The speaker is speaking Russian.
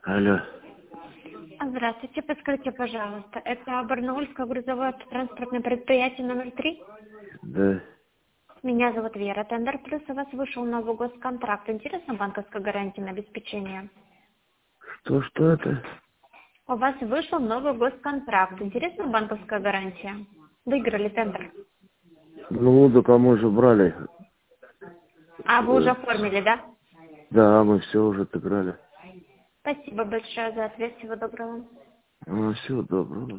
Алло. Здравствуйте, подскажите, пожалуйста, это Барнаульское грузовое транспортное предприятие номер 3? Да. Меня зовут Вера. Тендер Плюс, у вас вышел новый госконтракт. Интересна банковская гарантия на обеспечение? Что это? У вас вышел новый госконтракт. Интересна банковская гарантия? Выиграли тендер. Ну, да кому же брали? А вы уже оформили, да? Да, мы все уже отыграли. Спасибо большое за ответ. Всего доброго. Всего доброго.